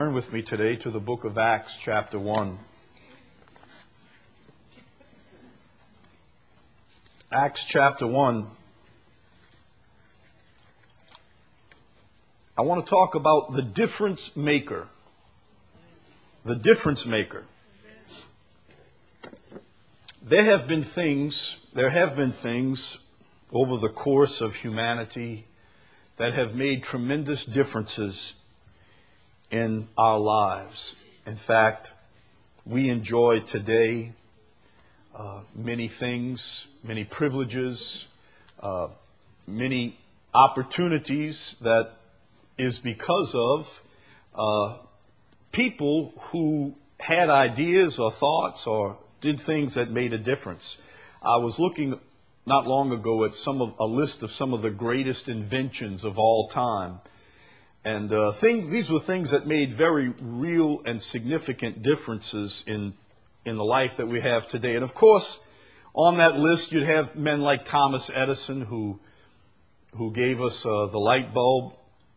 Turn with me today to the book of Acts, chapter 1. Acts chapter 1. I want to talk about the difference maker. The difference maker. There have been things over the course of humanity that have made tremendous differences in our lives. In fact, we enjoy today many things, many privileges, many opportunities that is because of people who had ideas or thoughts or did things that made a difference. I was looking not long ago at a list of some of the greatest inventions of all time. And these were things that made very real and significant differences in the life that we have today. And of course, on that list, you'd have men like Thomas Edison, who gave us the light bulb.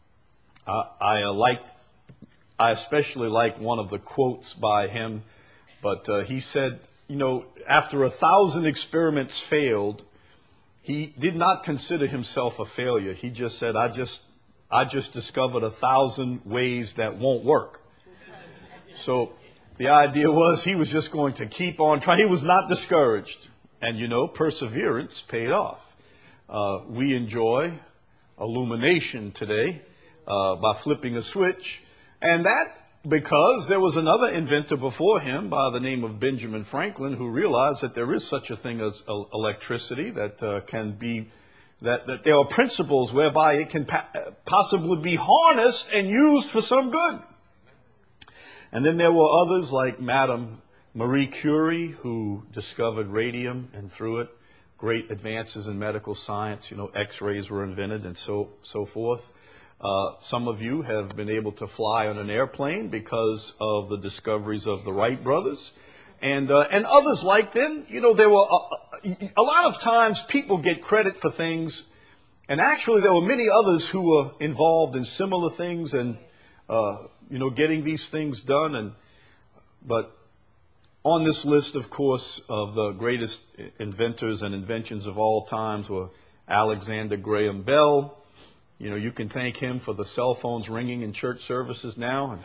I especially like one of the quotes by him, but he said, after 1,000 experiments failed, he did not consider himself a failure. He just said, I just discovered 1,000 ways that won't work. So the idea was he was just going to keep on trying. He was not discouraged. And perseverance paid off. We enjoy illumination today by flipping a switch. And that because there was another inventor before him by the name of Benjamin Franklin who realized that there is such a thing as electricity that that there are principles whereby it can possibly be harnessed and used for some good. And then there were others like Madame Marie Curie, who discovered radium, and through it, great advances in medical science. X-rays were invented and so forth. Some of you have been able to fly on an airplane because of the discoveries of the Wright brothers. And others like them. There were a lot of times people get credit for things, and actually there were many others who were involved in similar things and getting these things done. But on this list, of course, of the greatest inventors and inventions of all times were Alexander Graham Bell. You can thank him for the cell phones ringing in church services now.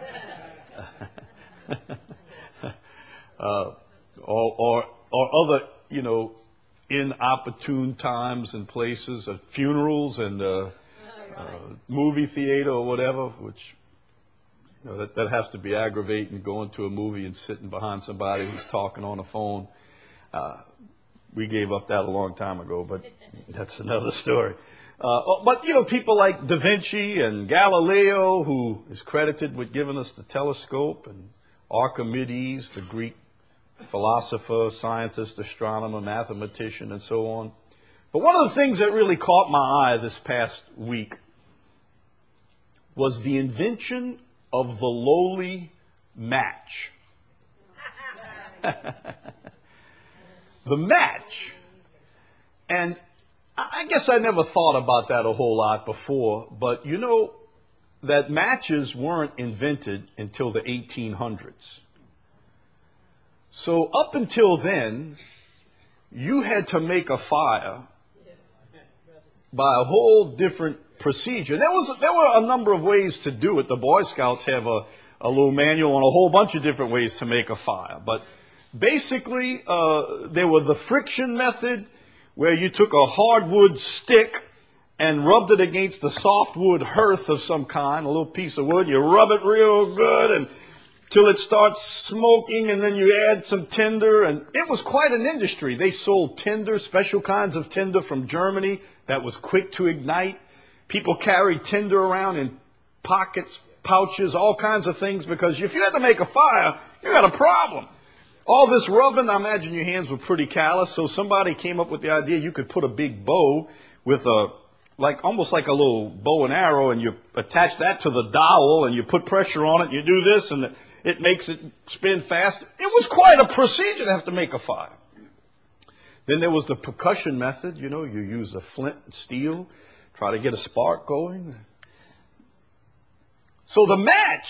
Or other, inopportune times and places, at funerals and movie theater or whatever, which that has to be aggravating, going to a movie and sitting behind somebody who's talking on the phone. We gave up that a long time ago, but that's another story. But people like Da Vinci and Galileo, who is credited with giving us the telescope, and Archimedes, the Greek philosopher, scientist, astronomer, mathematician, and so on. But one of the things that really caught my eye this past week was the invention of the lowly match. The match. And I guess I never thought about that a whole lot before, but that matches weren't invented until the 1800s. So up until then, you had to make a fire by a whole different procedure. There were a number of ways to do it. The Boy Scouts have a little manual on a whole bunch of different ways to make a fire. But basically, there was the friction method, where you took a hardwood stick and rubbed it against a softwood hearth of some kind, a little piece of wood. You rub it real good until it starts smoking, and then you add some tinder. And it was quite an industry. They sold tinder, special kinds of tinder from Germany that was quick to ignite. People carried tinder around in pockets, pouches, all kinds of things, because if you had to make a fire, you had a problem. All this rubbing, I imagine your hands were pretty callous, so somebody came up with the idea you could put a big bow with almost like a little bow and arrow, and you attach that to the dowel, and you put pressure on it, and you do this, and it makes it spin fast. It was quite a procedure to have to make a fire. Then there was the percussion method. You use a flint and steel, try to get a spark going. So the match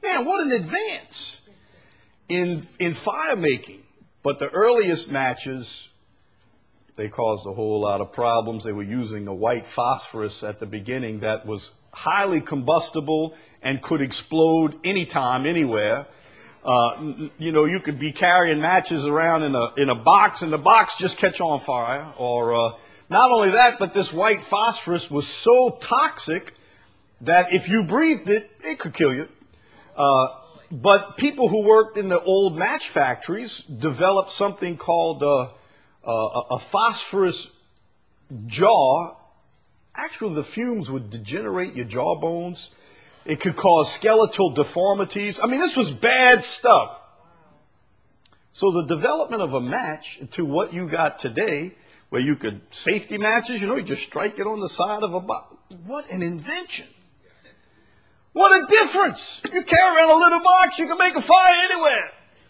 Man, what an advance in fire making. But the earliest matches, they caused a whole lot of problems. They were using a white phosphorus at the beginning that was highly combustible and could explode anytime, anywhere. You could be carrying matches around in a box, and the box just catch on fire. Or not only that, but this white phosphorus was so toxic that if you breathed it, it could kill you. But people who worked in the old match factories developed something called a phosphorus jaw. Actually, the fumes would degenerate your jawbones. It could cause skeletal deformities. I mean, this was bad stuff. So the development of a match to what you got today, where you could, safety matches, you just strike it on the side of a box. What an invention. What a difference. You carry around a little box, you can make a fire anywhere.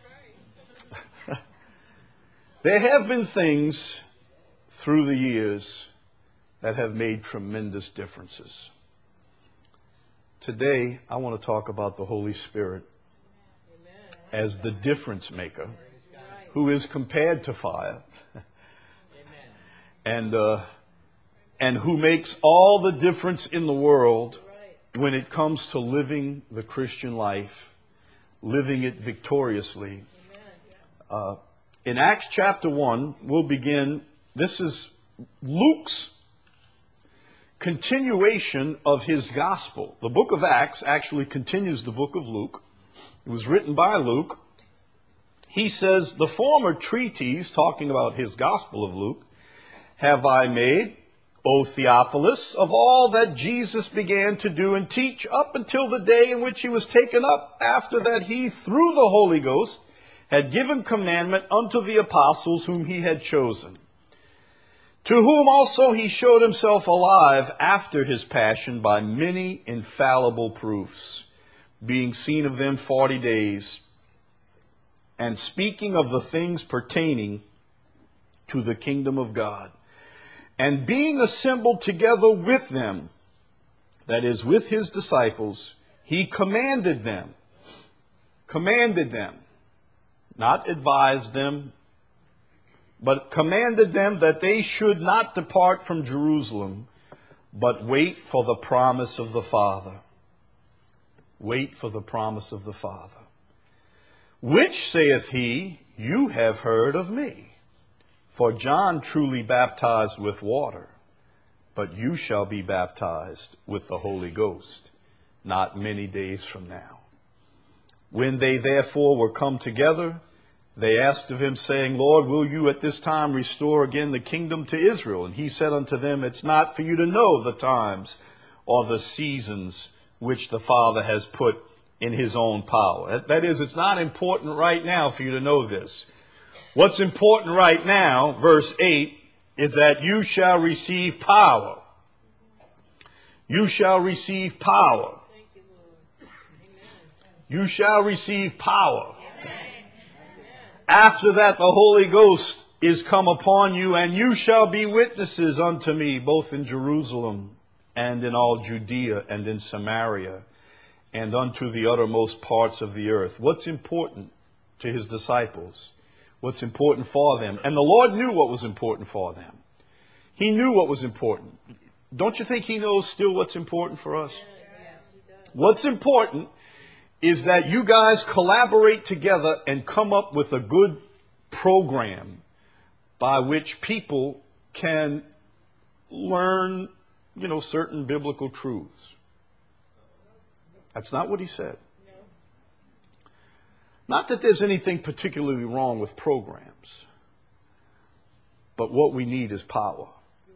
There have been things through the years that have made tremendous differences. Today, I want to talk about the Holy Spirit as the difference maker, who is compared to fire, and who makes all the difference in the world when it comes to living the Christian life, living it victoriously. In Acts chapter 1, we'll begin. This is Luke's continuation of his gospel. The book of Acts actually continues the book of Luke. It was written by Luke. He says, the former treatise, talking about his gospel of Luke, have I made, O Theophilus, of all that Jesus began to do and teach up until the day in which he was taken up, after that he, through the Holy Ghost, had given commandment unto the apostles whom he had chosen, to whom also he showed himself alive after his passion by many infallible proofs, being seen of them 40 days, and speaking of the things pertaining to the kingdom of God. And being assembled together with them, that is, with his disciples, he commanded them, not advised them, but commanded them that they should not depart from Jerusalem, but wait for the promise of the Father. Wait for the promise of the Father. Which, saith he, you have heard of me. For John truly baptized with water, but you shall be baptized with the Holy Ghost not many days from now. When they therefore were come together, they asked of him, saying, Lord, will you at this time restore again the kingdom to Israel? And he said unto them, it's not for you to know the times or the seasons which the Father has put in his own power. That is, it's not important right now for you to know this. What's important right now, verse 8, is that you shall receive power. You shall receive power. You shall receive power. After that, the Holy Ghost is come upon you, and you shall be witnesses unto me, both in Jerusalem and in all Judea and in Samaria, and unto the uttermost parts of the earth. What's important to his disciples? What's important for them? And the Lord knew what was important for them. He knew what was important. Don't you think he knows still what's important for us? What's important is that you guys collaborate together and come up with a good program by which people can learn, certain biblical truths. That's not what he said. Not that there's anything particularly wrong with programs, but what we need is power.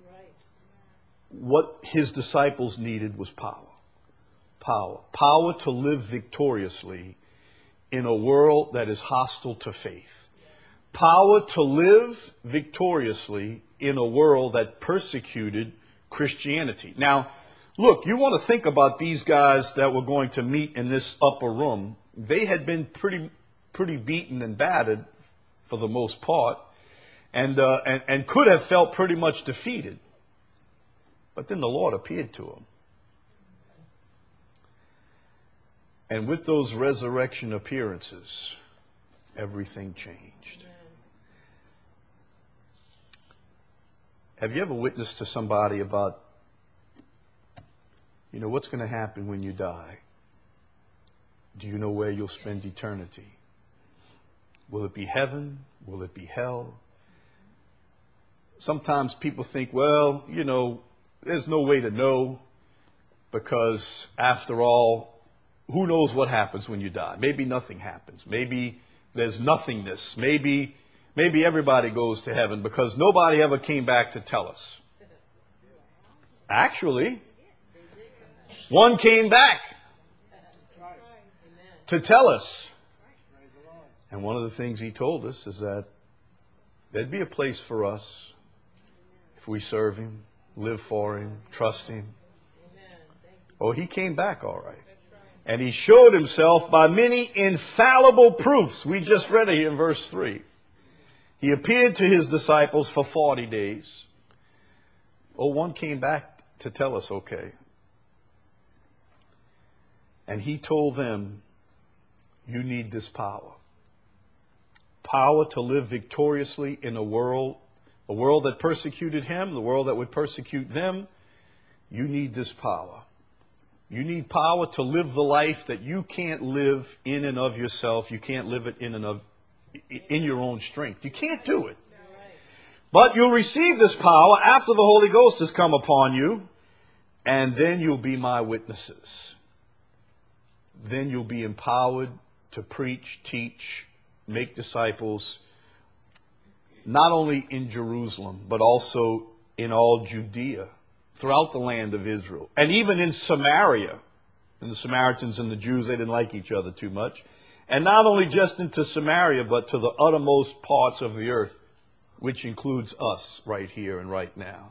What his disciples needed was power. Power to live victoriously in a world that is hostile to faith. Power to live victoriously in a world that persecuted Christianity. Now, look, you want to think about these guys that were going to meet in this upper room. They had been pretty beaten and battered for the most part, and could have felt pretty much defeated. But then the Lord appeared to them. And with those resurrection appearances, everything changed. Have you ever witnessed to somebody about, what's going to happen when you die? Do you know where you'll spend eternity? Will it be heaven? Will it be hell? Sometimes people think, well, there's no way to know because after all, who knows what happens when you die? Maybe nothing happens. Maybe there's nothingness. Maybe everybody goes to heaven because nobody ever came back to tell us. Actually, one came back to tell us. And one of the things he told us is that there'd be a place for us if we serve him, live for him, trust him. Oh, he came back all right. And he showed himself by many infallible proofs. We just read it in verse 3. He appeared to his disciples for 40 days. Oh, one came back to tell us, okay. And he told them, you need this power. Power to live victoriously in a world that persecuted him, the world that would persecute them. You need this power. You need power to live the life that you can't live in and of yourself. You can't live it in your own strength. You can't do it. But you'll receive this power after the Holy Ghost has come upon you, and then you'll be my witnesses. Then you'll be empowered to preach, teach, make disciples, not only in Jerusalem, but also in all Judea, throughout the land of Israel, and even in Samaria. And the Samaritans and the Jews, they didn't like each other too much. And not only just into Samaria, but to the uttermost parts of the earth, which includes us right here and right now.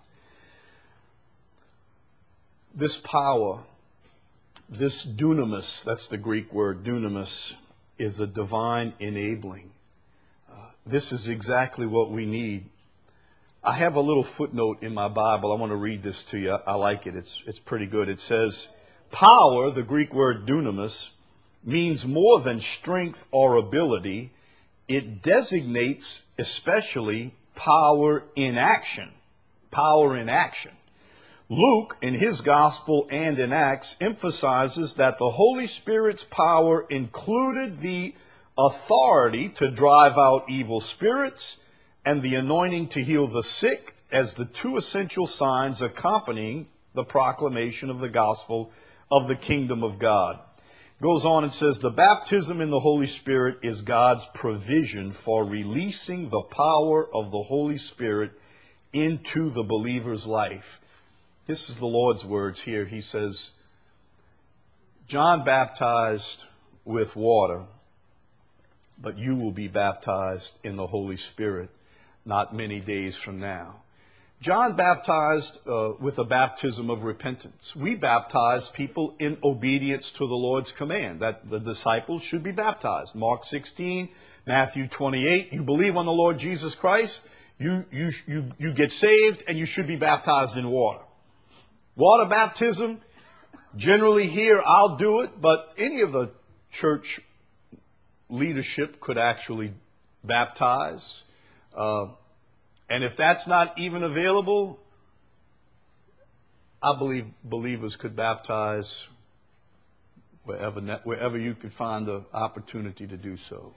This power, this dunamis, that's the Greek word, dunamis, is a divine enabling. This is exactly what we need. I have a little footnote in my Bible. I want to read this to you. I like it. It's pretty good. It says, power, the Greek word dunamis, means more than strength or ability. It designates especially power in action. Power in action. Luke, in his gospel and in Acts, emphasizes that the Holy Spirit's power included the authority to drive out evil spirits and the anointing to heal the sick as the two essential signs accompanying the proclamation of the gospel of the kingdom of God. Goes on and says, the baptism in the Holy Spirit is God's provision for releasing the power of the Holy Spirit into the believer's life. This is the Lord's words here. He says, John baptized with water, but you will be baptized in the Holy Spirit not many days from now. John baptized with a baptism of repentance. We baptize people in obedience to the Lord's command that the disciples should be baptized. Mark 16, Matthew 28. You believe on the Lord Jesus Christ, you get saved, and you should be baptized in water. Water baptism, generally here I'll do it, but any of the church leadership could actually baptize. And if that's not even available, I believe believers could baptize wherever you could find the opportunity to do so.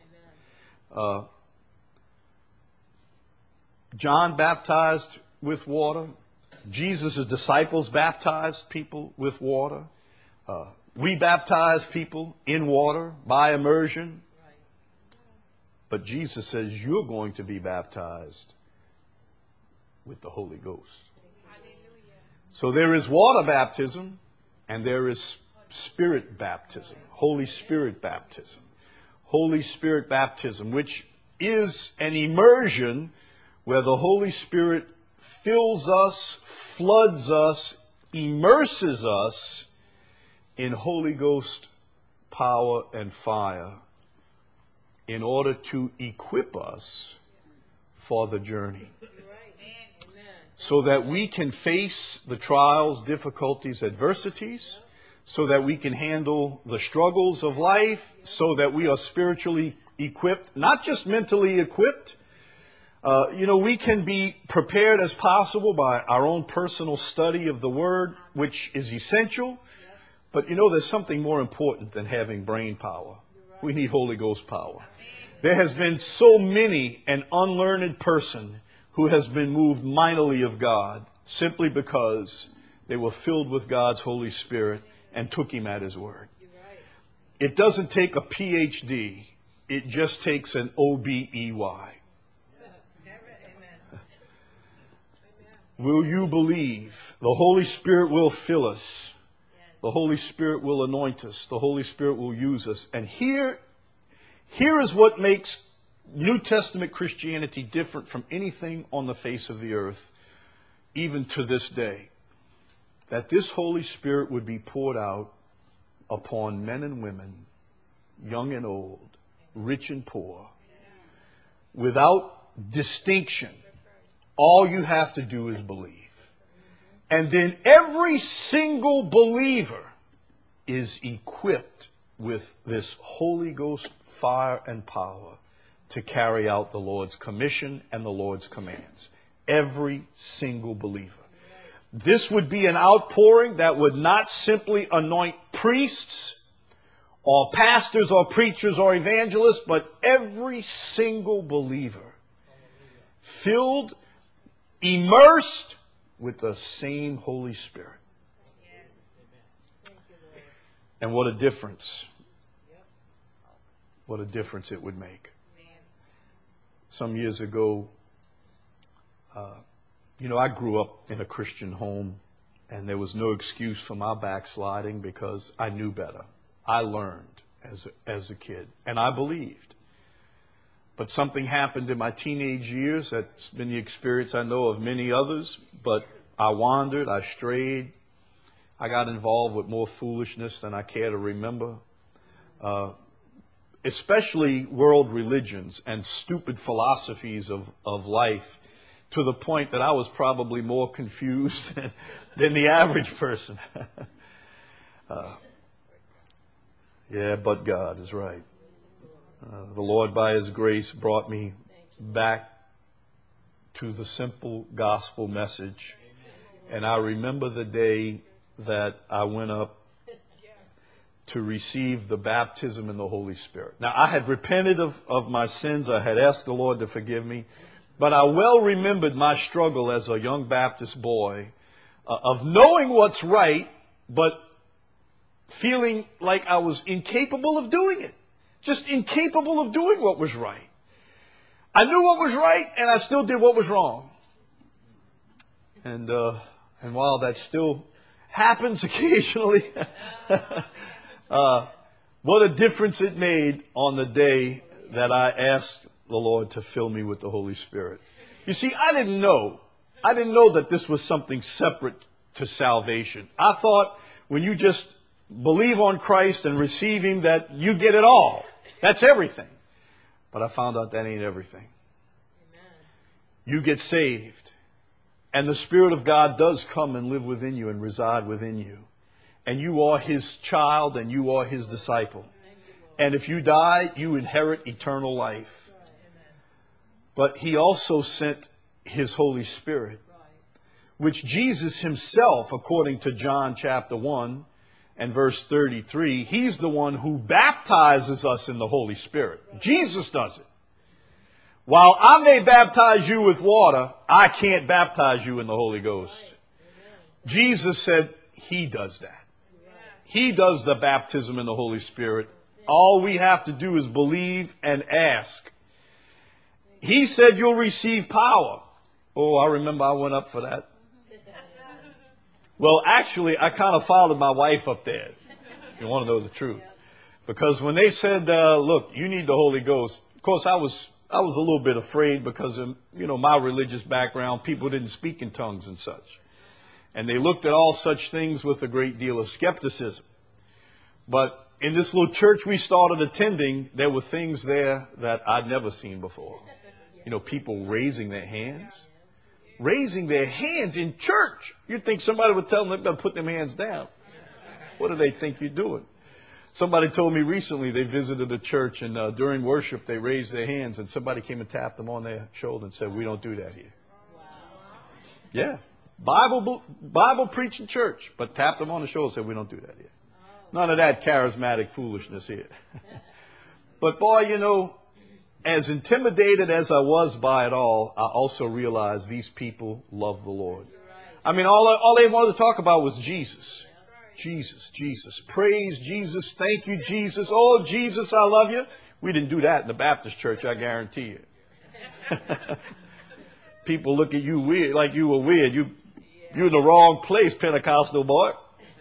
John baptized with water. Jesus' disciples baptized people with water. We baptize people in water by immersion. But Jesus says you're going to be baptized with the Holy Ghost. So there is water baptism and there is Spirit baptism, Holy Spirit baptism. Holy Spirit baptism, which is an immersion where the Holy Spirit fills us, floods us, immerses us in Holy Ghost power and fire in order to equip us for the journey. So that we can face the trials, difficulties, adversities, so that we can handle the struggles of life, so that we are spiritually equipped, not just mentally equipped. We can be prepared as possible by our own personal study of the Word, which is essential. But there's something more important than having brain power. We need Holy Ghost power. There has been so many an unlearned person who has been moved mightily of God simply because they were filled with God's Holy Spirit and took Him at His word. It doesn't take a PhD. It just takes an OBEY. Will you believe? The Holy Spirit will fill us. The Holy Spirit will anoint us. The Holy Spirit will use us. And here is what makes New Testament Christianity different from anything on the face of the earth, even to this day. That this Holy Spirit would be poured out upon men and women, young and old, rich and poor, without distinction. All you have to do is believe. And then every single believer is equipped with this Holy Ghost fire and power to carry out the Lord's commission and the Lord's commands. Every single believer. This would be an outpouring that would not simply anoint priests or pastors or preachers or evangelists, but every single believer filled, immersed with the same Holy Spirit. And what a difference. What a difference it would make. Some years ago, I grew up in a Christian home, and there was no excuse for my backsliding because I knew better. I learned as a kid, and I believed. But something happened in my teenage years. That's been the experience I know of many others. But I wandered, I strayed. I got involved with more foolishness than I care to remember. Especially world religions and stupid philosophies of life, to the point that I was probably more confused than the average person. But God is right. The Lord, by His grace, brought me back to the simple gospel message. And I remember the day that I went up to receive the baptism in the Holy Spirit. Now, I had repented of my sins. I had asked the Lord to forgive me. But I well remembered my struggle as a young Baptist boy of knowing what's right, but feeling like I was incapable of doing it. Just incapable of doing what was right. I knew what was right, and I still did what was wrong. And while that still happens occasionally, what a difference it made on the day that I asked the Lord to fill me with the Holy Spirit. You see, I didn't know that this was something separate to salvation. I thought when you just believe on Christ and receive Him that you get it all. That's everything. But I found out that ain't everything. Amen. You get saved, and the Spirit of God does come and live within you and reside within you. And you are His child and you are His disciple. And if you die, you inherit eternal life. But He also sent His Holy Spirit, which Jesus Himself, according to John chapter 1 and verse 33, He's the one who baptizes us in the Holy Spirit. Jesus does it. While I may baptize you with water, I can't baptize you in the Holy Ghost. Jesus said He does that. He does the baptism in the Holy Spirit. All we have to do is believe and ask. He said you'll receive power. Oh, I remember I went up for that. Well, actually, I kind of followed my wife up there, if you want to know the truth. Because when they said, look, you need the Holy Ghost, of course, I was a little bit afraid because of, my religious background. People didn't speak in tongues and such. And they looked at all such things with a great deal of skepticism. But in this little church we started attending, there were things there that I'd never seen before. People raising their hands. Raising their hands in church. You'd think somebody would tell them they've got to put their hands down. What do they think you're doing? Somebody told me recently they visited a church, and during worship they raised their hands, and somebody came and tapped them on their shoulder and said, "We don't do that here." Yeah. Bible preaching church, but tapped them on the shoulder and said, "We don't do that here." None of that charismatic foolishness here. But boy, you know, as intimidated as I was by it all, I also realized these people love the Lord. I mean, all they wanted to talk about was Jesus. Jesus, Jesus. Praise Jesus. Thank you, Jesus. Oh, Jesus, I love you. We didn't do that in the Baptist church, I guarantee you. People look at you weird, like you were weird. You're in the wrong place, Pentecostal boy.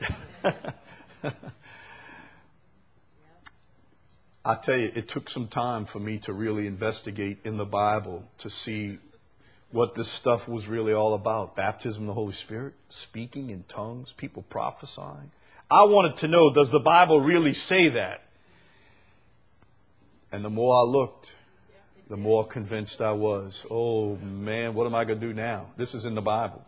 I tell you, it took some time for me to really investigate in the Bible to see what this stuff was really all about. Baptism of the Holy Spirit, speaking in tongues, people prophesying. I wanted to know, does the Bible really say that? And the more I looked, the more convinced I was. Oh man, what am I going to do now? This is in the Bible.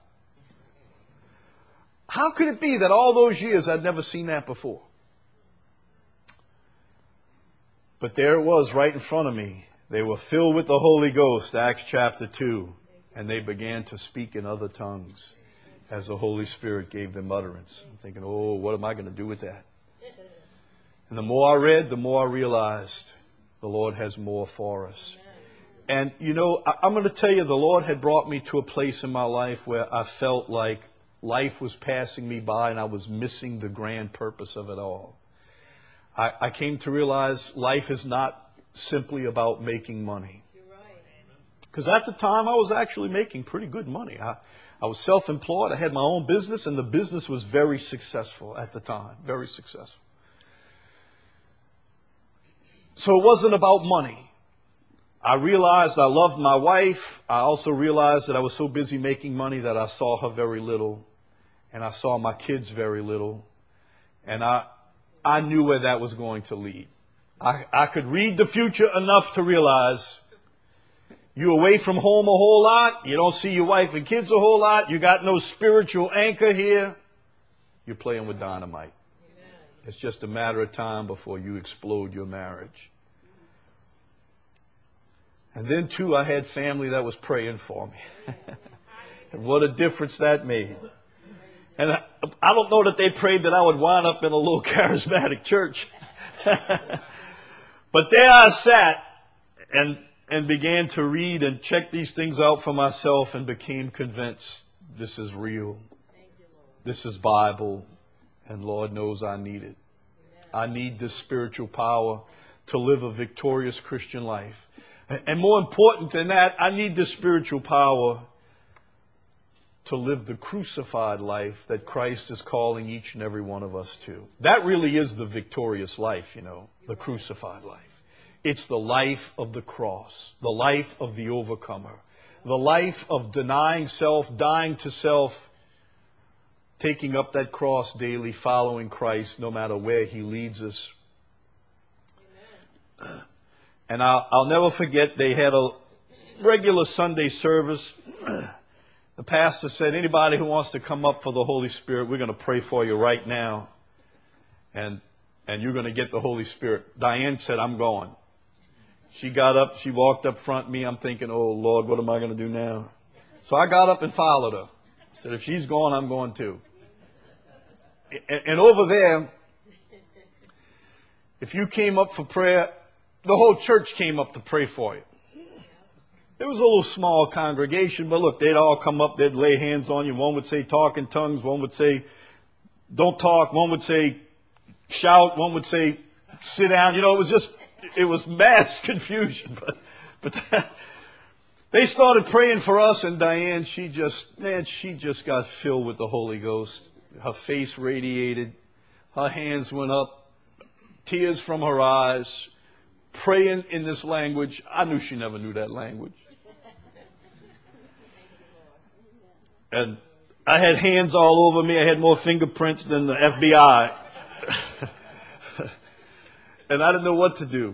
How could it be that all those years I'd never seen that before? But there it was right in front of me. They were filled with the Holy Ghost, Acts chapter 2. And they began to speak in other tongues as the Holy Spirit gave them utterance. I'm thinking, oh, what am I going to do with that? And the more I read, the more I realized the Lord has more for us. And, you know, I'm going to tell you, the Lord had brought me to a place in my life where I felt like life was passing me by and I was missing the grand purpose of it all. I came to realize life is not simply about making money. Because at the time, I was actually making pretty good money. I was self-employed. I had my own business, and the business was very successful at the time. Very successful. So it wasn't about money. I realized I loved my wife. I also realized that I was so busy making money that I saw her very little. And I saw my kids very little. And I knew where that was going to lead. I could read the future enough to realize you're away from home a whole lot. You don't see your wife and kids a whole lot. You got no spiritual anchor here. You're playing with dynamite. It's just a matter of time before you explode your marriage. And then, too, I had family that was praying for me. And what a difference that made. And I don't know that they prayed that I would wind up in a little charismatic church. But there I sat and began to read and check these things out for myself and became convinced this is real. This is Bible. And Lord knows I need it. I need this spiritual power to live a victorious Christian life. And more important than that, I need this spiritual power to live the crucified life that Christ is calling each and every one of us to. That really is the victorious life, you know, the crucified life. It's the life of the cross, the life of the overcomer, the life of denying self, dying to self, taking up that cross daily, following Christ no matter where he leads us. And I'll never forget, they had a regular Sunday service. The pastor said, anybody who wants to come up for the Holy Spirit, we're going to pray for you right now. And you're going to get the Holy Spirit. Diane said, I'm going. She got up, she walked up front of me. I'm thinking, oh, Lord, what am I going to do now? So I got up and followed her. I said, if she's going, I'm going too. And over there, if you came up for prayer, the whole church came up to pray for you. It was a little small congregation, but look, they'd all come up, they'd lay hands on you. One would say, talk in tongues. One would say, don't talk. One would say, shout. One would say, sit down. You know, it was mass confusion. But they started praying for us, and Diane, she just got filled with the Holy Ghost. Her face radiated. Her hands went up. Tears from her eyes. Praying in this language. I knew she never knew that language. And I had hands all over me. I had more fingerprints than the FBI. And I didn't know what to do.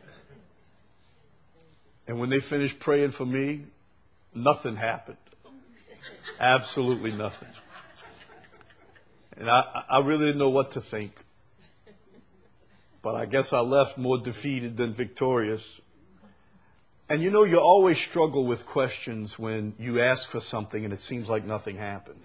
And when they finished praying for me, nothing happened. Absolutely nothing. And I really didn't know what to think. But I guess I left more defeated than victorious. And you know, you always struggle with questions when you ask for something and it seems like nothing happened.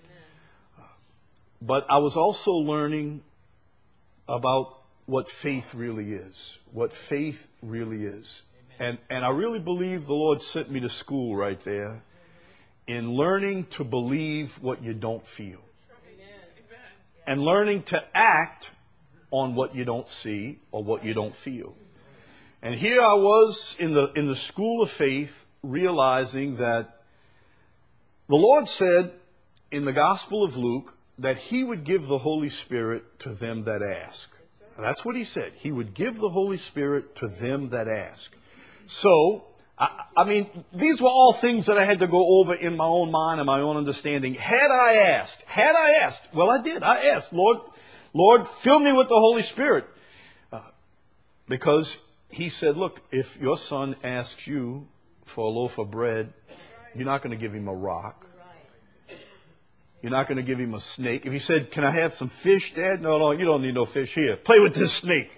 But I was also learning about what faith really is. What faith really is. And I really believe the Lord sent me to school right there in learning to believe what you don't feel. And learning to act on what you don't see or what you don't feel. And here I was in the school of faith, realizing that the Lord said in the Gospel of Luke that He would give the Holy Spirit to them that ask. That's what He said. He would give the Holy Spirit to them that ask. So, I mean, these were all things that I had to go over in my own mind and my own understanding. Had I asked, well, I did. I asked, Lord, fill me with the Holy Spirit. Because He said, look, if your son asks you for a loaf of bread, you're not going to give him a rock. You're not going to give him a snake. If he said, can I have some fish, Dad? No, you don't need no fish here. Play with this snake.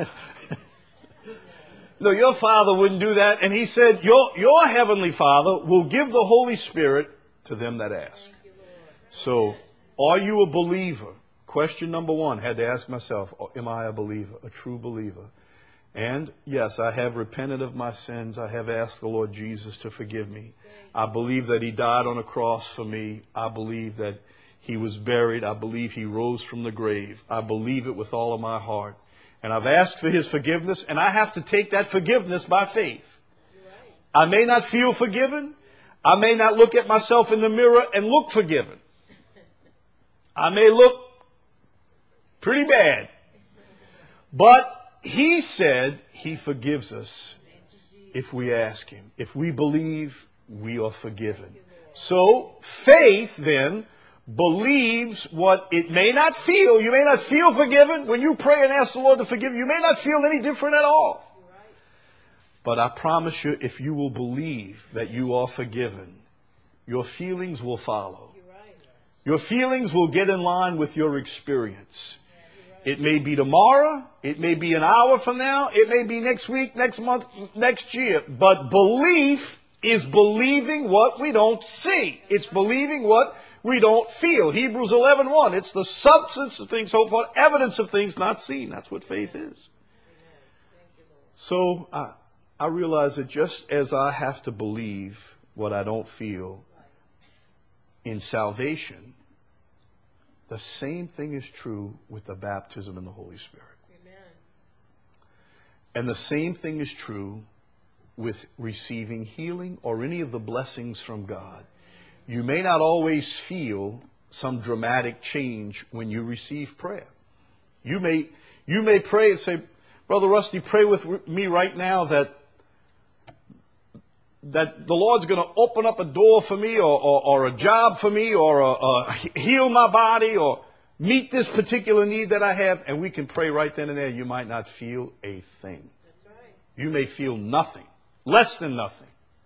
No, your Father wouldn't do that. And He said, your Heavenly Father will give the Holy Spirit to them that ask. So, are you a believer? Question number one, had to ask myself, am I a believer, a true believer? And yes, I have repented of my sins. I have asked the Lord Jesus to forgive me. I believe that He died on a cross for me. I believe that He was buried. I believe He rose from the grave. I believe it with all of my heart. And I've asked for His forgiveness, and I have to take that forgiveness by faith. I may not feel forgiven. I may not look at myself in the mirror and look forgiven. I may look pretty bad. But He said He forgives us if we ask Him. If we believe, we are forgiven. So faith then believes what it may not feel. You may not feel forgiven. When you pray and ask the Lord to forgive you, you may not feel any different at all. But I promise you, if you will believe that you are forgiven, your feelings will follow. Your feelings will get in line with your experience. It may be tomorrow. It may be an hour from now. It may be next week, next month, next year. But belief is believing what we don't see. It's believing what we don't feel. Hebrews 11:1. It's the substance of things hoped for, evidence of things not seen. That's what faith is. So I realize that just as I have to believe what I don't feel in salvation, the same thing is true with the baptism in the Holy Spirit. Amen. And the same thing is true with receiving healing or any of the blessings from God. You may not always feel some dramatic change when you receive prayer. You may pray and say, Brother Rusty, pray with me right now that the Lord's going to open up a door for me or a job for me or heal my body or meet this particular need that I have. And we can pray right then and there. You might not feel a thing. That's right. You may feel nothing, less than nothing.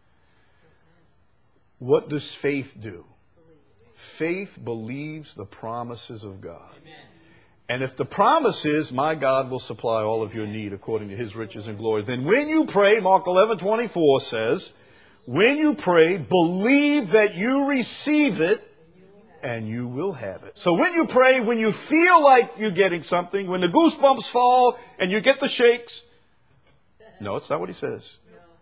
What does faith do? Faith believes the promises of God. Amen. And if the promise is, my God will supply all of your need according to His riches and glory, then when you pray, Mark 11:24 says, when you pray, believe that you receive it and you will have it. So when you pray, when you feel like you're getting something, when the goosebumps fall and you get the shakes, no, it's not what He says.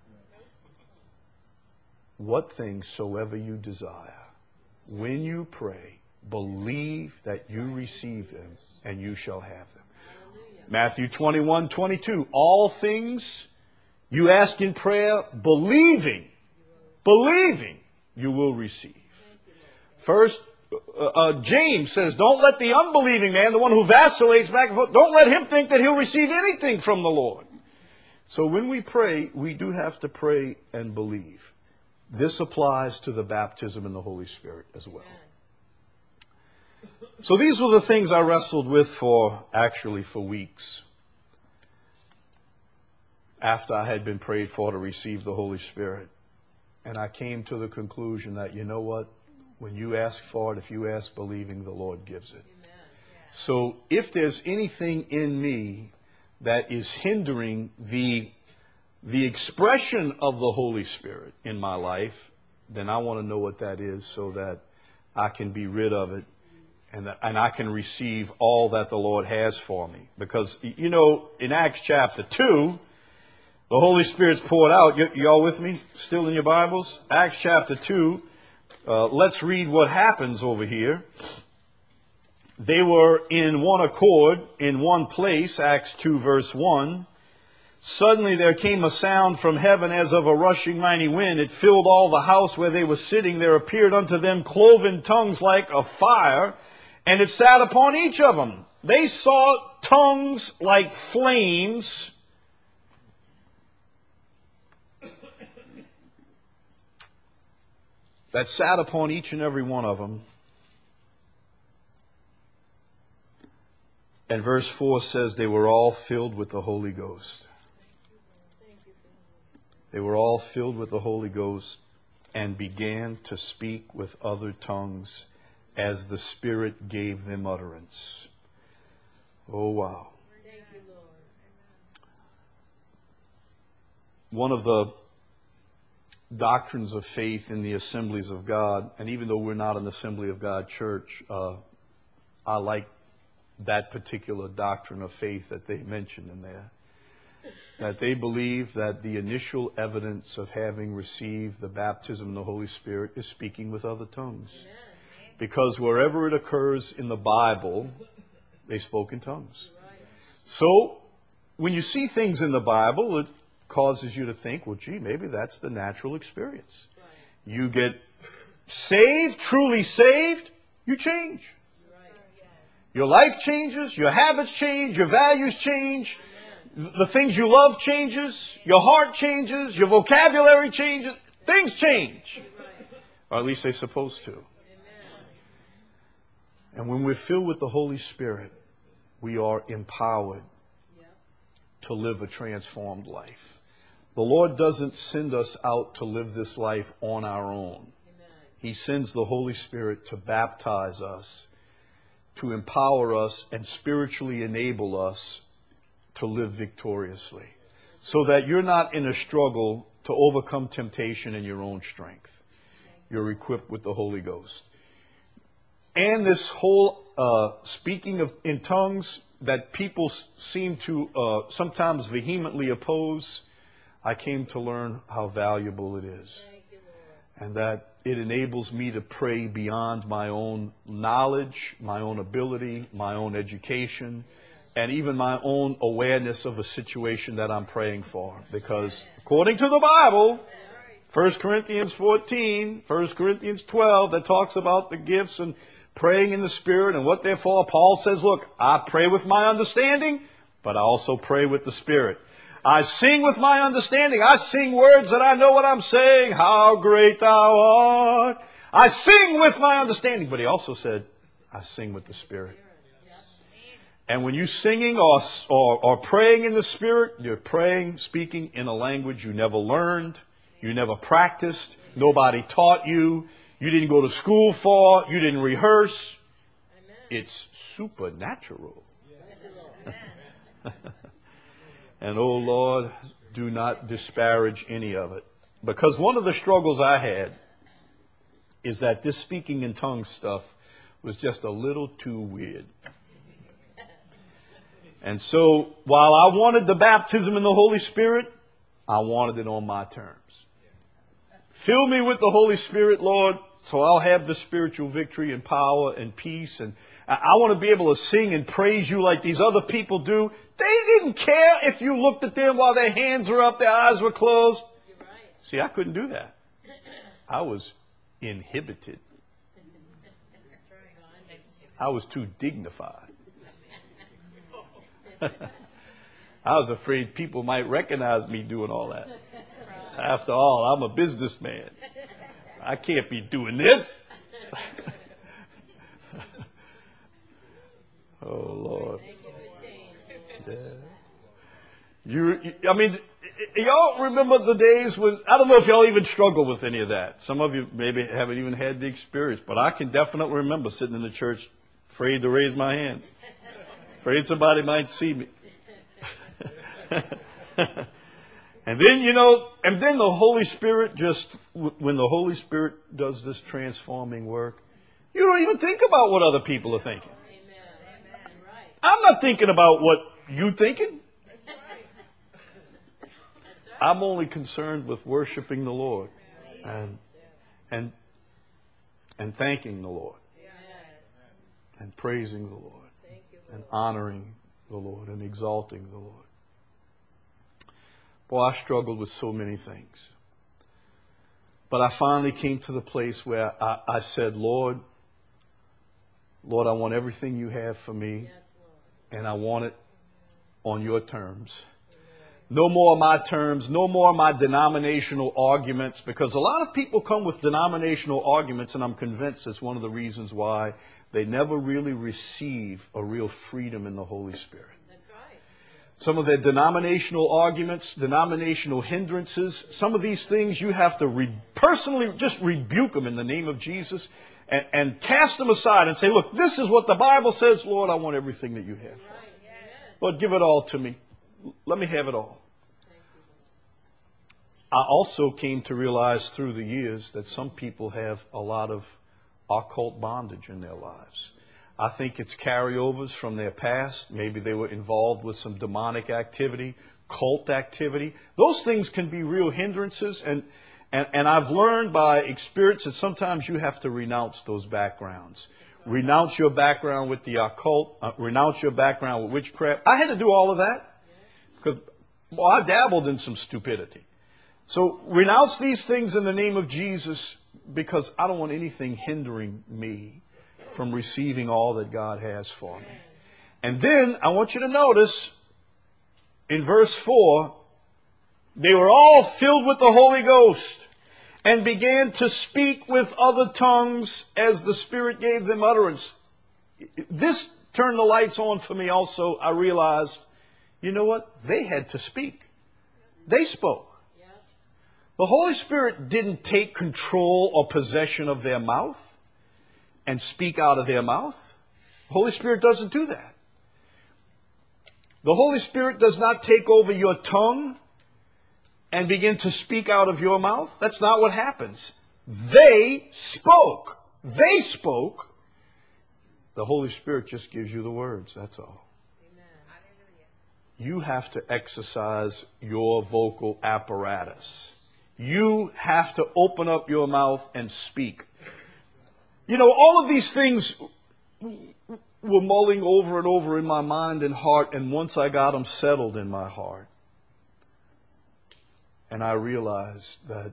What things soever you desire, when you pray, believe that you receive them and you shall have them. Matthew 21:22, all things you ask in prayer, believing you will receive. First, James says, don't let the unbelieving man, the one who vacillates back and forth, don't let him think that he'll receive anything from the Lord. So when we pray, we do have to pray and believe. This applies to the baptism in the Holy Spirit as well. So these were the things I wrestled with for weeks after I had been prayed for to receive the Holy Spirit. And I came to the conclusion that, you know what? When you ask for it, if you ask believing, the Lord gives it. Amen. So if there's anything in me that is hindering the expression of the Holy Spirit in my life, then I want to know what that is so that I can be rid of it and I can receive all that the Lord has for me. Because, you know, in Acts chapter 2, the Holy Spirit's poured out. You all with me? Still in your Bibles? Acts chapter 2. Let's read what happens over here. They were in one accord, in one place, Acts 2 verse 1. Suddenly there came a sound from heaven as of a rushing mighty wind. It filled all the house where they were sitting. There appeared unto them cloven tongues like a fire, and it sat upon each of them. They saw tongues like flames that sat upon each and every one of them. And verse 4 says they were all filled with the Holy Ghost. They were all filled with the Holy Ghost and began to speak with other tongues as the Spirit gave them utterance. Oh, wow. Thank you, Lord. One of the doctrines of faith in the Assemblies of God, and even though we're not an Assembly of God church, I like that particular doctrine of faith that they mentioned in there. That they believe that the initial evidence of having received the baptism in the Holy Spirit is speaking with other tongues. Amen. Because wherever it occurs in the Bible, they spoke in tongues. So, when you see things in the Bible, it causes you to think, well, gee, maybe that's the natural experience. You get saved, truly saved, you change. Your life changes, your habits change, your values change, the things you love changes, your heart changes, your vocabulary changes, things change. Or at least they're supposed to. And when we're filled with the Holy Spirit, we are empowered to live a transformed life. The Lord doesn't send us out to live this life on our own. He sends the Holy Spirit to baptize us, to empower us and spiritually enable us to live victoriously. So that you're not in a struggle to overcome temptation in your own strength. You're equipped with the Holy Ghost. And this whole speaking in tongues that people seem to sometimes vehemently oppose, I came to learn how valuable it is. And that it enables me to pray beyond my own knowledge, my own ability, my own education, and even my own awareness of a situation that I'm praying for. Because according to the Bible, 1 Corinthians 14, 1 Corinthians 12, that talks about the gifts and praying in the Spirit and what therefore, Paul says, look, I pray with my understanding, but I also pray with the Spirit. I sing with my understanding. I sing words that I know what I'm saying. How great thou art. I sing with my understanding. But he also said, I sing with the Spirit. And when you're singing or praying in the Spirit, you're praying, speaking in a language you never learned, you never practiced, nobody taught you, you didn't go to school for, you didn't rehearse. It's supernatural. And, oh, Lord, do not disparage any of it. Because one of the struggles I had is that this speaking in tongues stuff was just a little too weird. And so, while I wanted the baptism in the Holy Spirit, I wanted it on my terms. Fill me with the Holy Spirit, Lord, so I'll have the spiritual victory and power and peace. And I want to be able to sing and praise you like these other people do. They didn't care if you looked at them while their hands were up, their eyes were closed. Right. See, I couldn't do that. I was inhibited. I was too dignified. I was afraid people might recognize me doing all that. After all, I'm a businessman. I can't be doing this. Oh, Lord. Yeah. Y'all remember the days when, I don't know if y'all even struggle with any of that. Some of you maybe haven't even had the experience, but I can definitely remember sitting in the church Afraid to raise my hands. Afraid somebody might see me. And then, the Holy Spirit when the Holy Spirit does this transforming work, you don't even think about what other people are thinking. Amen. Right. I'm not thinking about what you're thinking. I'm only concerned with worshiping the Lord and thanking the Lord and praising the Lord and honoring the Lord and exalting the Lord. Boy, I struggled with so many things. But I finally came to the place where I said, Lord, I want everything you have for me, and I want it on your terms. No more of my terms, no more of my denominational arguments, because a lot of people come with denominational arguments, and I'm convinced it's one of the reasons why they never really receive a real freedom in the Holy Spirit. Some of their denominational arguments, denominational hindrances, some of these things you have to personally just rebuke them in the name of Jesus and cast them aside and say, look, this is what the Bible says. Lord, I want everything that you have for me. Lord, give it all to me. Let me have it all. I also came to realize through the years that some people have a lot of occult bondage in their lives. I think it's carryovers from their past. Maybe they were involved with some demonic activity, cult activity. Those things can be real hindrances. And I've learned by experience that sometimes you have to renounce those backgrounds. Renounce your background with the occult. Renounce your background with witchcraft. I had to do all of that because I dabbled in some stupidity. So renounce these things in the name of Jesus because I don't want anything hindering me from receiving all that God has for me. And then I want you to notice in verse 4, they were all filled with the Holy Ghost and began to speak with other tongues as the Spirit gave them utterance. This turned the lights on for me also. I realized, you know what? They had to speak. They spoke. The Holy Spirit didn't take control or possession of their mouth and speak out of their mouth. The Holy Spirit doesn't do that. The Holy Spirit does not take over your tongue and begin to speak out of your mouth. That's not what happens. They spoke. They spoke. The Holy Spirit just gives you the words. That's all. You have to exercise your vocal apparatus. You have to open up your mouth and speak. All of these things were mulling over and over in my mind and heart, and once I got them settled in my heart, and I realized that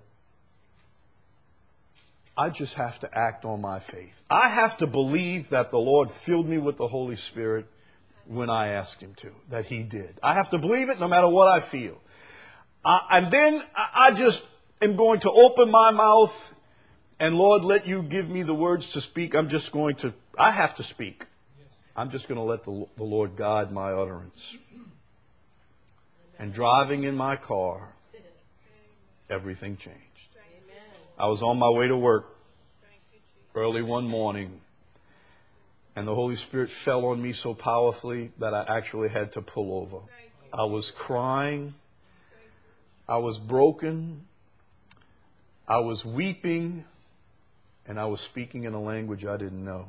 I just have to act on my faith. I have to believe that the Lord filled me with the Holy Spirit when I asked Him to, that He did. I have to believe it no matter what I feel. And then I just am going to open my mouth and Lord, let you give me the words to speak. I have to speak. I'm just going to let the Lord guide my utterance. And driving in my car, everything changed. I was on my way to work early one morning, and the Holy Spirit fell on me so powerfully that I actually had to pull over. I was crying. I was broken. I was weeping. And I was speaking in a language I didn't know.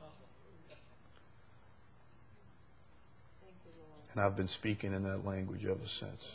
And I've been speaking in that language ever since.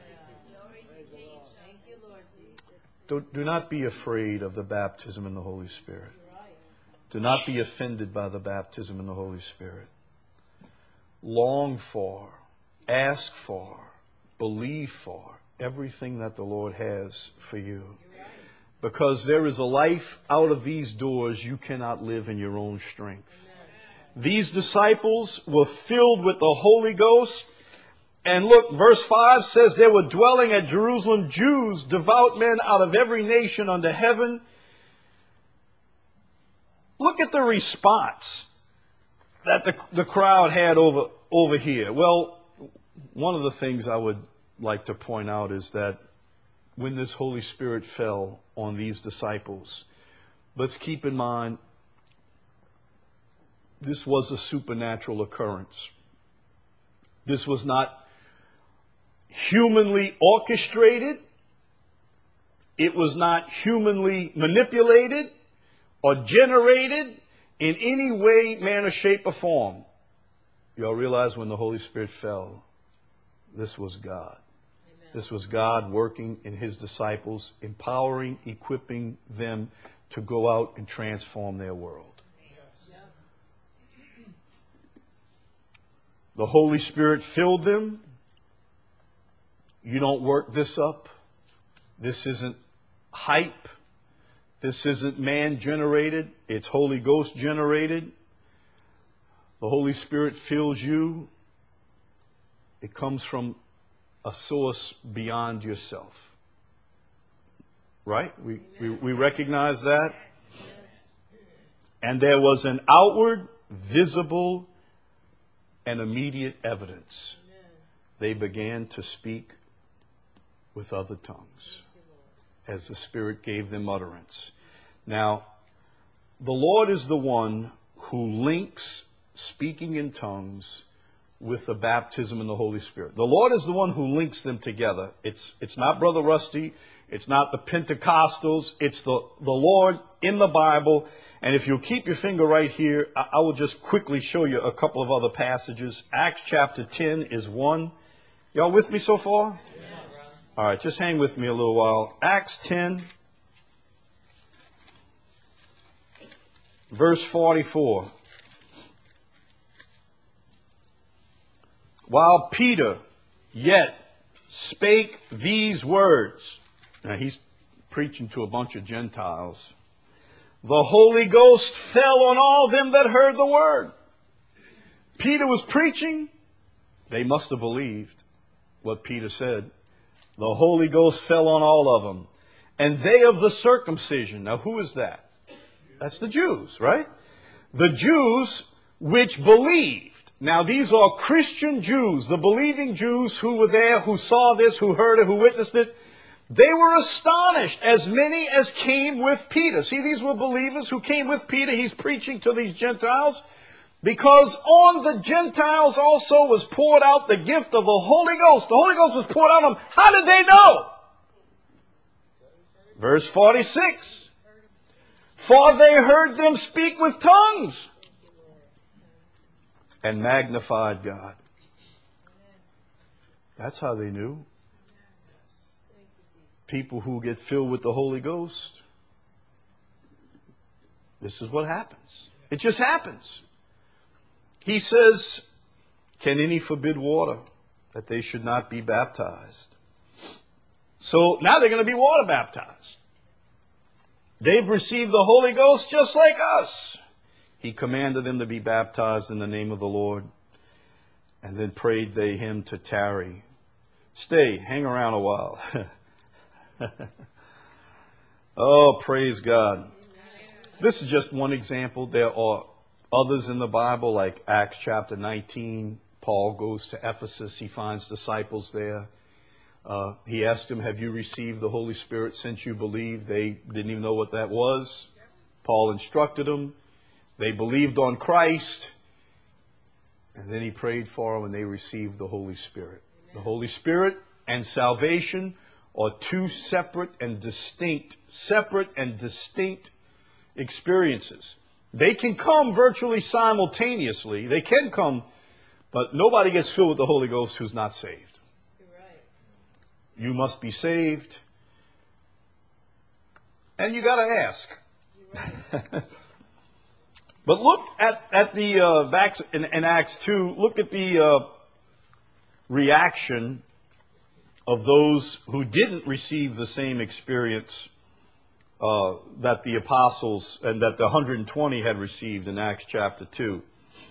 Do not be afraid of the baptism in the Holy Spirit. Do not be offended by the baptism in the Holy Spirit. Long for, ask for, believe for everything that the Lord has for you. Because there is a life out of these doors you cannot live in your own strength. These disciples were filled with the Holy Ghost. And look, verse 5 says, there were dwelling at Jerusalem Jews, devout men out of every nation under heaven. Look at the response that the crowd had over here. Well, one of the things I would like to point out is that when this Holy Spirit fell on these disciples, let's keep in mind This was a supernatural occurrence. This was not humanly orchestrated. It was not humanly manipulated or generated in any way, manner, shape, or form. Y'all realize when the Holy Spirit fell, this was God. Amen. This was God working in his disciples, empowering, equipping them to go out and transform their world. Yes. The Holy Spirit filled them. You don't work this up. This isn't hype. This isn't man generated. It's Holy Ghost generated. The Holy Spirit fills you. It comes from a source beyond yourself. Right? We recognize that. And there was an outward, visible, and immediate evidence. They began to speak with other tongues as the Spirit gave them utterance. Now, the Lord is the one who links speaking in tongues with the baptism in the Holy Spirit. The Lord is the one who links them together. It's not Brother Rusty. It's not the Pentecostals. It's the Lord in the Bible. And if you'll keep your finger right here, I will just quickly show you a couple of other passages. Acts chapter 10 is one. Y'all with me so far? All right, just hang with me a little while. Acts 10, verse 44. While Peter yet spake these words. Now he's preaching to a bunch of Gentiles. The Holy Ghost fell on all them that heard the word. Peter was preaching. They must have believed what Peter said. The Holy Ghost fell on all of them. And they of the circumcision. Now who is that? That's the Jews, right? The Jews which believed. Now these are Christian Jews, the believing Jews who were there, who saw this, who heard it, who witnessed it. They were astonished, as many as came with Peter. See, these were believers who came with Peter. He's preaching to these Gentiles. Because on the Gentiles also was poured out the gift of the Holy Ghost. The Holy Ghost was poured out on them. How did they know? Verse 46. For they heard them speak with tongues and magnified God. That's how they knew. People who get filled with the Holy Ghost. This is what happens. It just happens. He says, can any forbid water that they should not be baptized? So now they're going to be water baptized. They've received the Holy Ghost just like us. He commanded them to be baptized in the name of the Lord. And then prayed they him to tarry. Stay, hang around a while. Oh, praise God. This is just one example. There are others in the Bible, like Acts chapter 19. Paul goes to Ephesus. He finds disciples there. He asked them, have you received the Holy Spirit since you believed? They didn't even know what that was. Paul instructed them. They believed on Christ. And then he prayed for them and they received the Holy Spirit. The Holy Spirit and salvation are two separate and distinct experiences. They can come virtually simultaneously. They can come, but nobody gets filled with the Holy Ghost who's not saved. You're right. You must be saved. And you got to ask. Right. But look at the back in Acts 2, look at the reaction of those who didn't receive the same experience that the apostles and that the 120 had received in Acts chapter 2.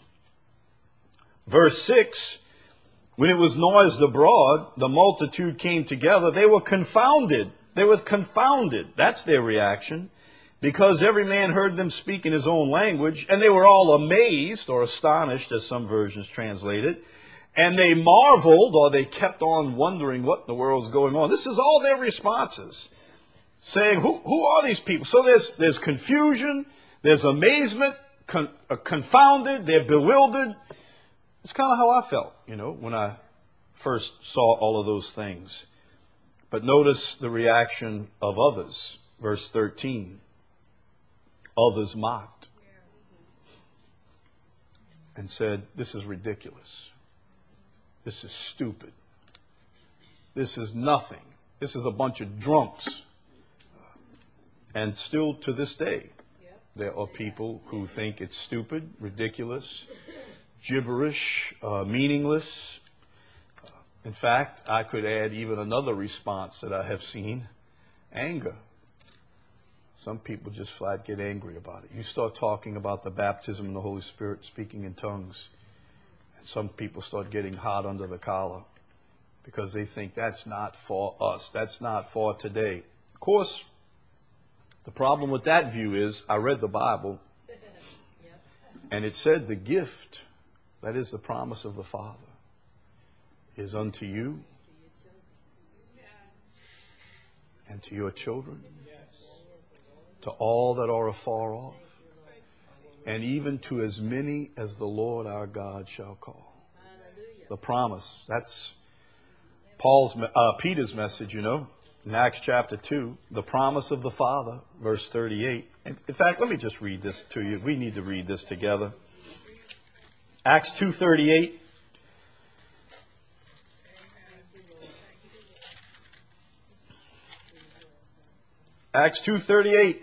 Verse 6, when it was noised abroad, the multitude came together. They were confounded. They were confounded. That's their reaction. Because every man heard them speak in his own language, and they were all amazed or astonished, as some versions translate it. And they marveled, or they kept on wondering what in the world is going on. This is all their responses, saying, who are these people? So there's confusion, there's amazement, confounded, they're bewildered. It's kind of how I felt, when I first saw all of those things. But notice the reaction of others. Verse 13. Others mocked and said, this is ridiculous. This is stupid. This is nothing. This is a bunch of drunks. And still to this day, there are people who think it's stupid, ridiculous, gibberish, meaningless. In fact, I could add even another response that I have seen, anger. Some people just flat get angry about it. You start talking about the baptism in the Holy Spirit, speaking in tongues, and some people start getting hot under the collar because they think that's not for us. That's not for today. Of course, the problem with that view is I read the Bible, and it said the gift, that is the promise of the Father, is unto you and to your children, to all that are afar off, and even to as many as the Lord our God shall call. The promise. That's Peter's message, in Acts chapter 2. The promise of the Father, verse 38. In fact, let me just read this to you. We need to read this together. Acts 2:38. Acts 2:38.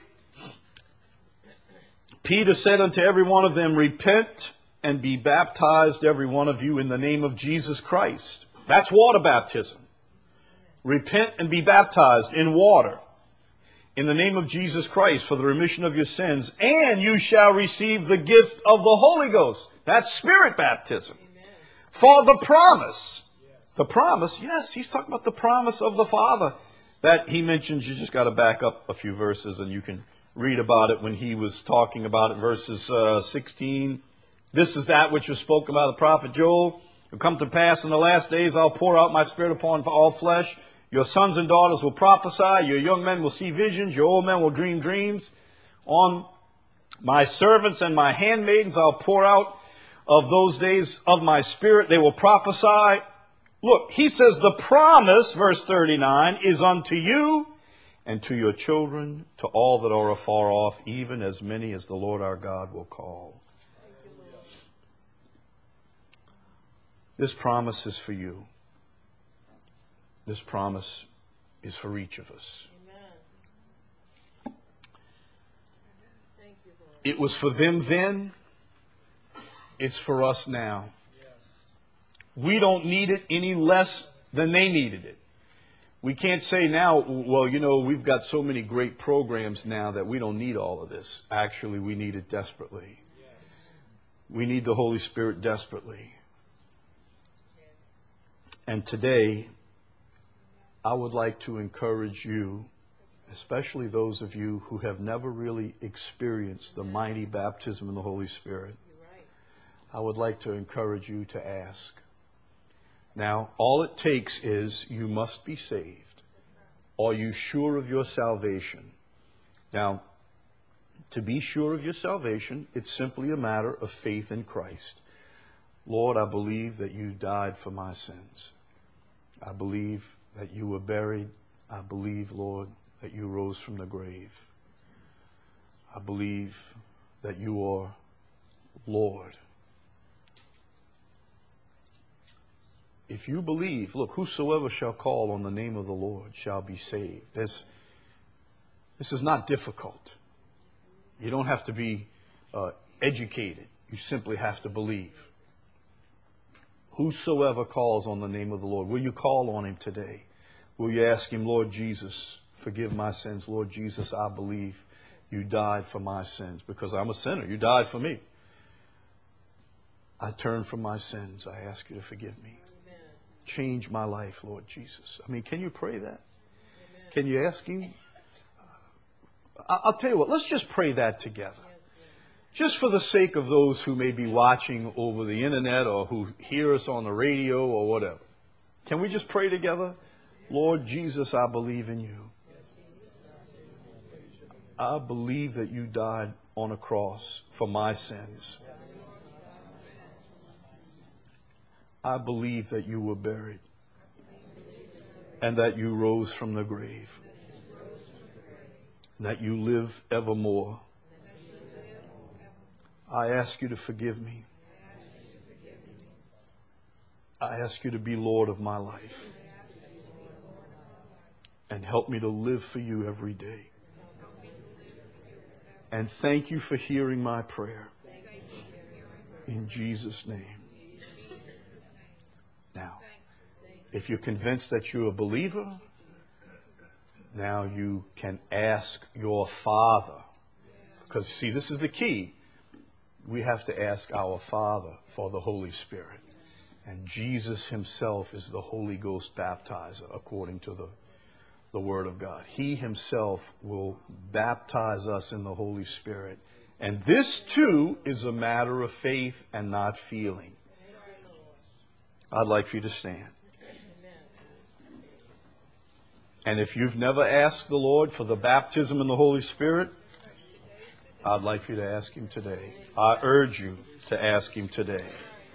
Peter said unto every one of them, repent and be baptized, every one of you, in the name of Jesus Christ. That's water baptism. Repent and be baptized in water in the name of Jesus Christ for the remission of your sins, and you shall receive the gift of the Holy Ghost. That's spirit baptism. Amen. For the promise. The promise, yes, he's talking about the promise of the Father. That he mentions, you just got to back up a few verses and you can read about it when he was talking about it. Verses 16. This is that which was spoken by the prophet Joel. It'll come to pass in the last days, I'll pour out my spirit upon all flesh. Your sons and daughters will prophesy. Your young men will see visions. Your old men will dream dreams. On my servants and my handmaidens I'll pour out of those days of my spirit. They will prophesy. Look, he says the promise, verse 39, is unto you and to your children, to all that are afar off, even as many as the Lord our God will call. This promise is for you. This promise is for each of us. Amen. Thank you, Lord. It was for them then. It's for us now. We don't need it any less than they needed it. We can't say now, well, we've got so many great programs now that we don't need all of this. Actually, we need it desperately. Yes. We need the Holy Spirit desperately. And today, I would like to encourage you, especially those of you who have never really experienced the mighty baptism in the Holy Spirit. I would like to encourage you to ask. Now, all it takes is you must be saved. Are you sure of your salvation? Now, to be sure of your salvation, it's simply a matter of faith in Christ. Lord, I believe that you died for my sins. I believe that you were buried. I believe, Lord, that you rose from the grave. I believe that you are Lord. If you believe, look, whosoever shall call on the name of the Lord shall be saved. This is not difficult. You don't have to be educated. You simply have to believe. Whosoever calls on the name of the Lord. Will you call on him today? Will you ask him, Lord Jesus, forgive my sins. Lord Jesus, I believe you died for my sins because I'm a sinner. You died for me. I turn from my sins. I ask you to forgive me. Change my life, Lord Jesus. I mean, can you pray that? Amen. Can you ask him? I'll tell you what, let's just pray that together. Just for the sake of those who may be watching over the internet or who hear us on the radio or whatever. Can we just pray together? Lord Jesus, I believe in you. I believe that you died on a cross for my sins. I believe that you were buried and that you rose from the grave, that you live evermore. I ask you to forgive me. I ask you to be Lord of my life and help me to live for you every day. And thank you for hearing my prayer. In Jesus' name. Now, if you're convinced that you're a believer, now you can ask your Father. Because, see, this is the key. We have to ask our Father for the Holy Spirit. And Jesus himself is the Holy Ghost baptizer, according to the Word of God. He himself will baptize us in the Holy Spirit. And this, too, is a matter of faith and not feeling. I'd like for you to stand. And if you've never asked the Lord for the baptism in the Holy Spirit, I'd like for you to ask him today. I urge you to ask him today.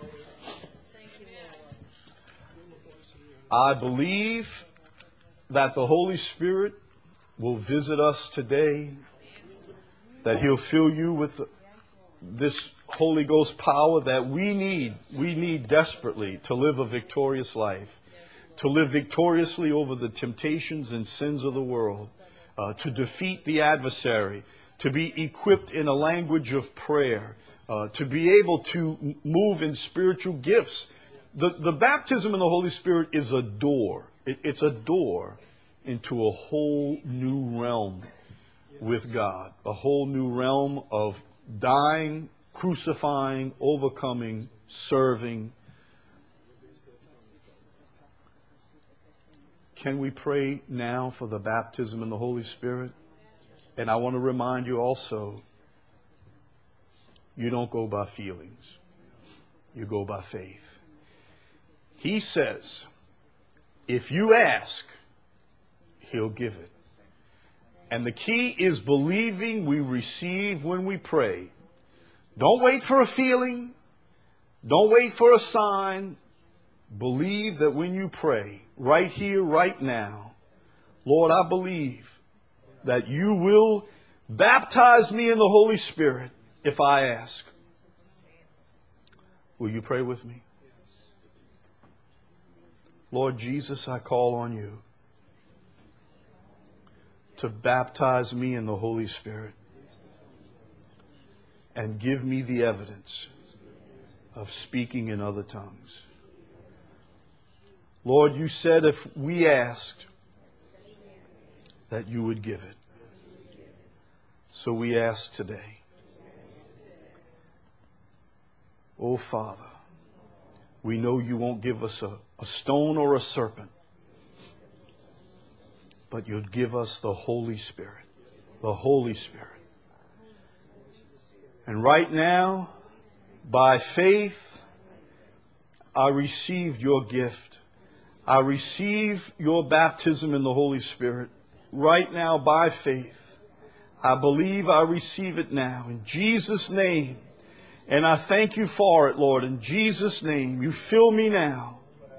I believe that the Holy Spirit will visit us today, that he'll fill you with this Holy Ghost power that we need desperately to live a victorious life, to live victoriously over the temptations and sins of the world, to defeat the adversary, to be equipped in a language of prayer, to be able to move in spiritual gifts. The baptism in the Holy Spirit is a door. It's a door into a whole new realm with God, a whole new realm of dying, crucifying, overcoming, serving. Can we pray now for the baptism in the Holy Spirit? And I want to remind you also, you don't go by feelings. You go by faith. He says, if you ask, he'll give it. And the key is believing we receive when we pray. Don't wait for a feeling. Don't wait for a sign. Believe that when you pray, right here, right now, Lord, I believe that you will baptize me in the Holy Spirit if I ask. Will you pray with me? Lord Jesus, I call on you to baptize me in the Holy Spirit and give me the evidence of speaking in other tongues. Lord, you said if we asked, that you would give it. So we ask today. Oh, Father, we know you won't give us a stone or a serpent, but you'd give us the Holy Spirit. The Holy Spirit. And right now, by faith, I received your gift. I receive your baptism in the Holy Spirit. Right now, by faith, I believe I receive it now. In Jesus' name. And I thank you for it, Lord. In Jesus' name, you fill me now.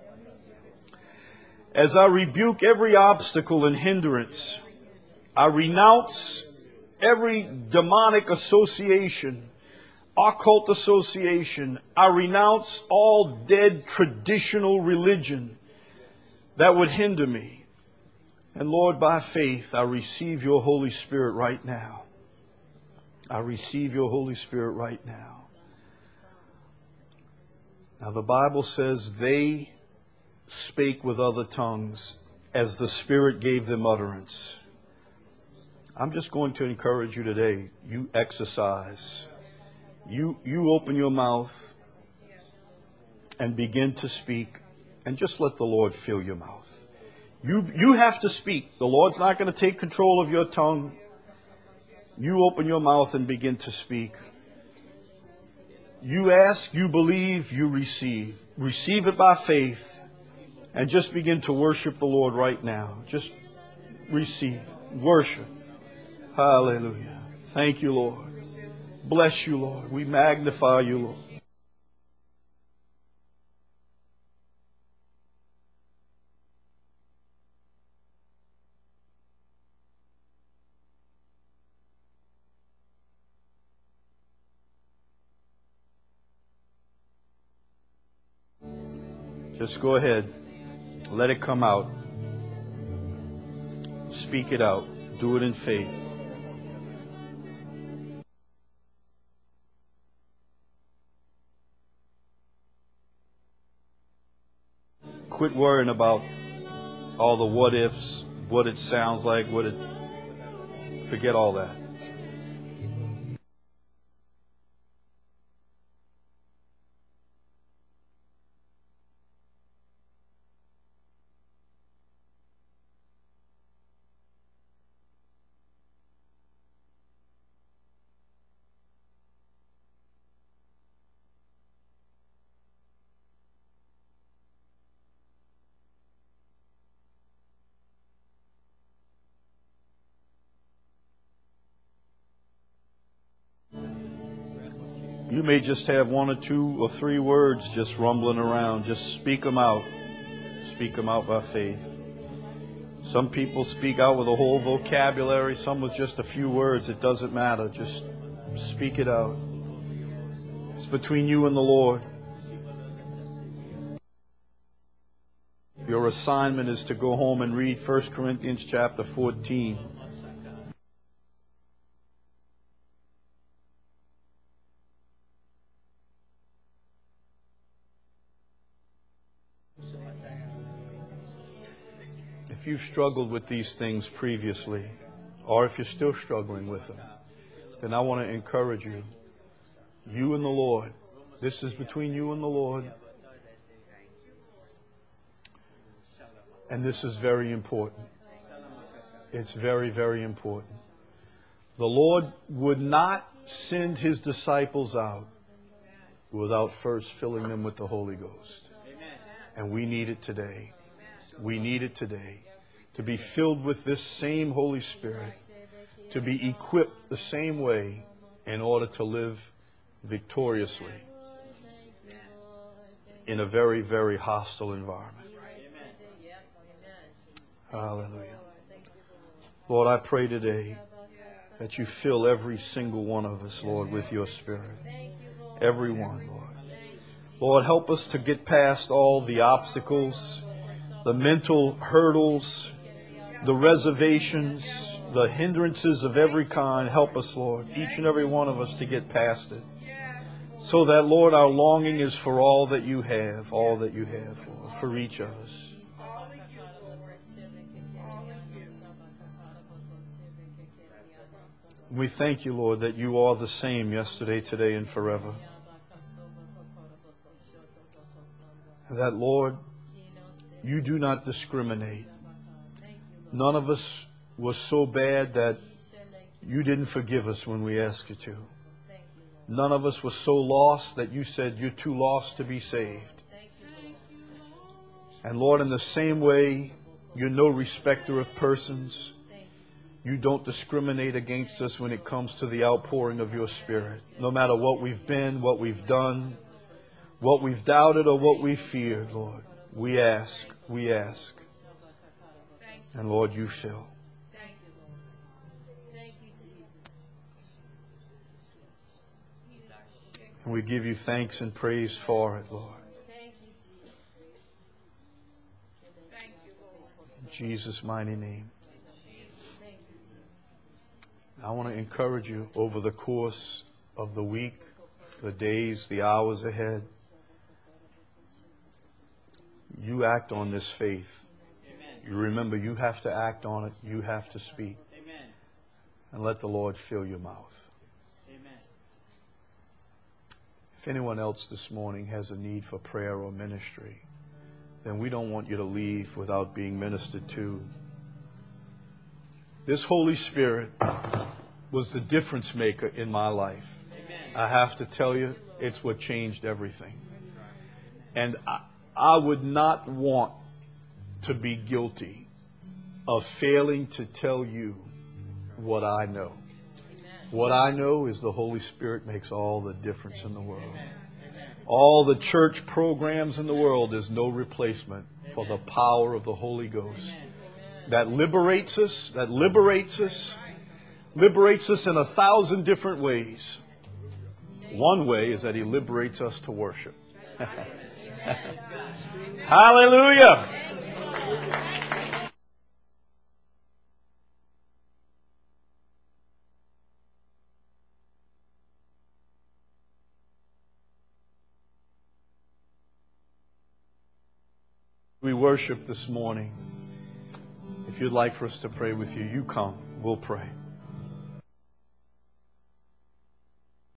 As I rebuke every obstacle and hindrance, I renounce every demonic association, occult association. I renounce all dead traditional religion that would hinder me. And Lord, by faith, I receive your Holy Spirit right now. I receive your Holy Spirit right now. Now the Bible says they spake with other tongues as the Spirit gave them utterance. I'm just going to encourage you today. You exercise. You open your mouth and begin to speak, and just let the Lord fill your mouth. You have to speak. The Lord's not going to take control of your tongue. You open your mouth and begin to speak. You ask, you believe, you receive. Receive it by faith. And just begin to worship the Lord right now. Just receive. Worship. Hallelujah. Thank you, Lord. Bless you, Lord. We magnify you, Lord. Just go ahead. Let it come out. Speak it out. Do it in faith. Quit worrying about all the what ifs, what it sounds like, forget all that. You may just have one or two or three words just rumbling around. Just speak them out. Speak them out by faith. Some people speak out with a whole vocabulary, some with just a few words. It doesn't matter. Just speak it out. It's between you and the Lord. Your assignment is to go home and read 1 Corinthians chapter 14. If you've struggled with these things previously, or if you're still struggling with them, then I want to encourage you. You and the Lord. This is between you and the Lord. And this is very important. It's very, very important. The Lord would not send His disciples out without first filling them with the Holy Ghost. And we need it today. We need it today. To be filled with this same Holy Spirit, to be equipped the same way in order to live victoriously in a very, very hostile environment. Hallelujah. Lord, I pray today that you fill every single one of us, Lord, with your Spirit. Everyone, Lord. Lord, help us to get past all the obstacles, the mental hurdles, the reservations, the hindrances of every kind. Help us, Lord, each and every one of us to get past it. So that, Lord, our longing is for all that you have, Lord, for each of us. We thank you, Lord, that you are the same yesterday, today, and forever. That, Lord, you do not discriminate. None of us was so bad that you didn't forgive us when we asked you to. None of us was so lost that you said you're too lost to be saved. And Lord, in the same way, you're no respecter of persons. You don't discriminate against us when it comes to the outpouring of your Spirit. No matter what we've been, what we've done, what we've doubted, or what we feared, Lord, we ask. And Lord, you fill. Thank you, Lord. Thank you, Jesus. And we give you thanks and praise for it, Lord. Thank you, Jesus. Thank you, Lord. In Jesus' mighty name. Thank you, Jesus. I want to encourage you over the course of the week, the days, the hours ahead. You act on this faith. You remember, you have to act on it. You have to speak. Amen. And let the Lord fill your mouth. Amen. If anyone else this morning has a need for prayer or ministry, then we don't want you to leave without being ministered to. This Holy Spirit was the difference maker in my life. Amen. I have to tell you, it's what changed everything. And I would not want to be guilty of failing to tell you what I know. What I know is the Holy Spirit makes all the difference in the world. All the church programs in the world is no replacement for the power of the Holy Ghost. That liberates us, liberates us in 1,000 different ways. One way is that He liberates us to worship. Hallelujah! We worship this morning. If you'd like for us to pray with you, you come. We'll pray.